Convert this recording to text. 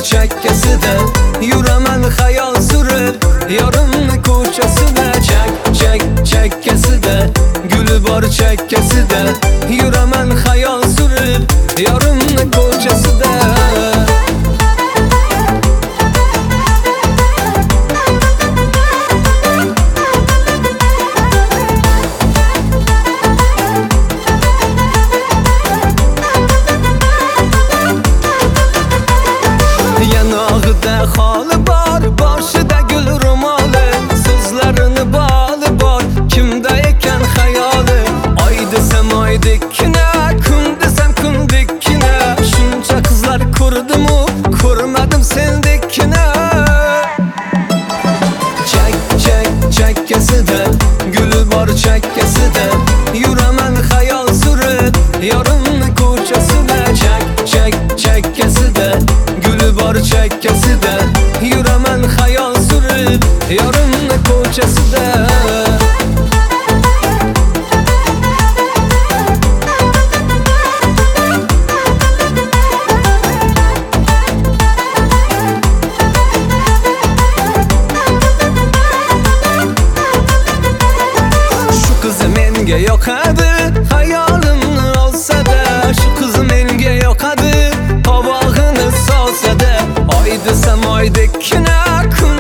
chekkasida yuraman xayol surib, yorimni ko'chasida. Chekkasida guli bor chekkasida yuraman xayol surib, yorimni ko'chasida. Yanog'ida xoli bor, boshida gul ro'moli, so'zlarini boli bor, kimda ekan xayoli. Oy desam oydekkina, kun desam kundekkina, shuncha qizlar ko'rdim-u, ko'rmadim sendekkina. Chekkasida guli bor chekkasida yuraman xayol surib, yorimni ko'chasida. Chekkasida guli bor chekkasida yuraman xayol surib, yorimni ko'chasida. Shu qiz menga yoqadi, xayolimni olsa-da, shu qiz menga yoqadi, qovog'ini solsa-da. Oy desam oydekkina, kun